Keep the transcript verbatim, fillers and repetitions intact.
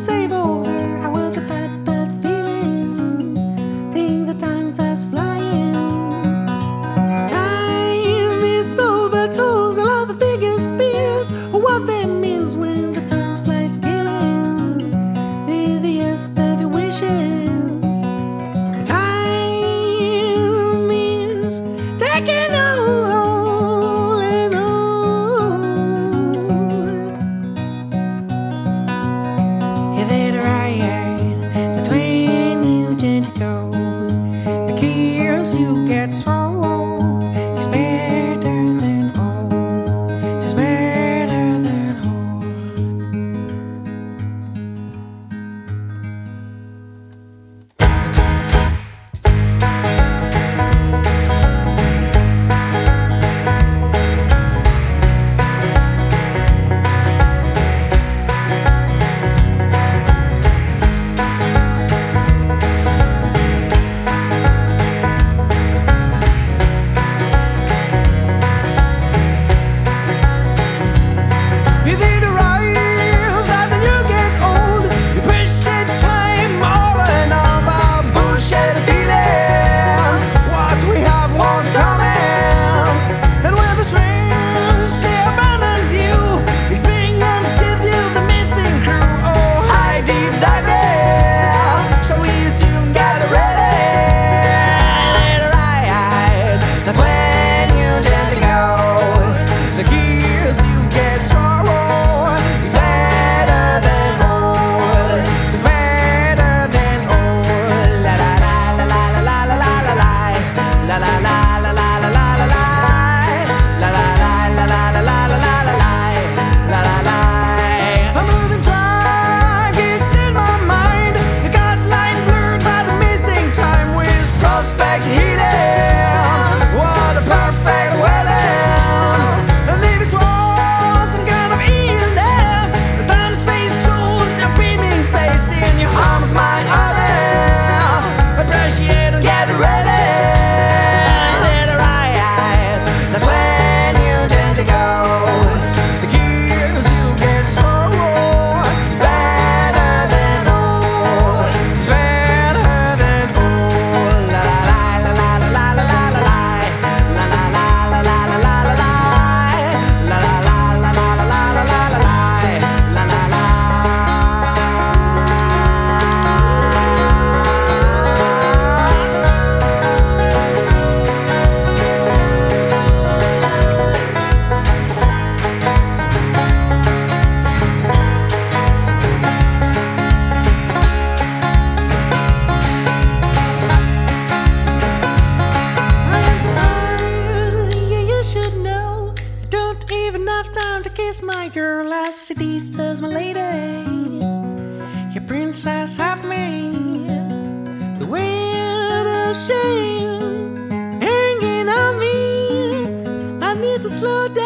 save over. I was a bad, bad feeling. Think the time fast flying. Time is all but holds a lot of biggest fears. What that means when the time flies killing. The easiest of your wishes. Time is taking all and all. Is it right that when you tend to go, the kiss you get thrown is better than all. It's better than all. Is it right that when you get old, you appreciate time more and all the bullshit feeling? What we have won't come in, and when the strangely abandons you, experience gives you the missing crew. Oh, I did that there, so we soon get ready. Is it right that when you tend to go, the kiss you get strong? Time to kiss my girl as she says, my lady, your princess have me. The weight of shame hanging on me. I need to slow down.